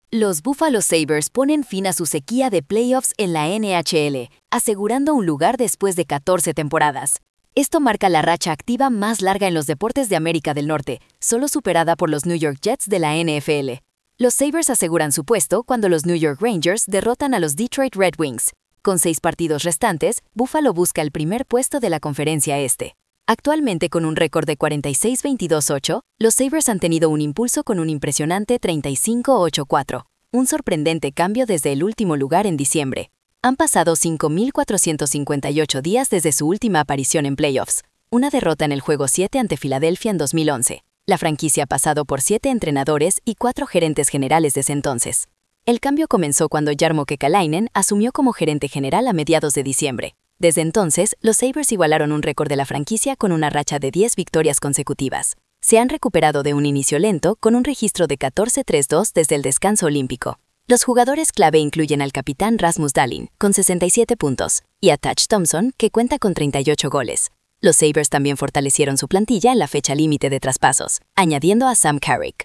Los Buffalo Sabres ponen fin a su sequía de playoffs en la NHL, asegurando un lugar después de 14 temporadas. Esto marca la racha activa más larga en los deportes de América del Norte, solo superada por los New York Jets de la NFL. Los Sabres aseguran su puesto cuando los New York Rangers derrotan a los Detroit Red Wings. Con 6 partidos restantes, Buffalo busca el primer puesto de la Conferencia Este. Actualmente con un récord de 46-22-8, los Sabres han tenido un impulso con un impresionante 35-8-4, un sorprendente cambio desde el último lugar en diciembre. Han pasado 5.458 días desde su última aparición en playoffs, una derrota en el Juego 7 ante Filadelfia en 2011. La franquicia ha pasado por 7 entrenadores y 4 gerentes generales desde entonces. El cambio comenzó cuando Jarmo Kekalainen asumió como gerente general a mediados de diciembre. Desde entonces, los Sabres igualaron un récord de la franquicia con una racha de 10 victorias consecutivas. Se han recuperado de un inicio lento con un registro de 14-3-2 desde el descanso olímpico. Los jugadores clave incluyen al capitán Rasmus Dahlin, con 67 puntos, y a Tage Thompson, que cuenta con 38 goles. Los Sabres también fortalecieron su plantilla en la fecha límite de traspasos, añadiendo a Sam Carrick.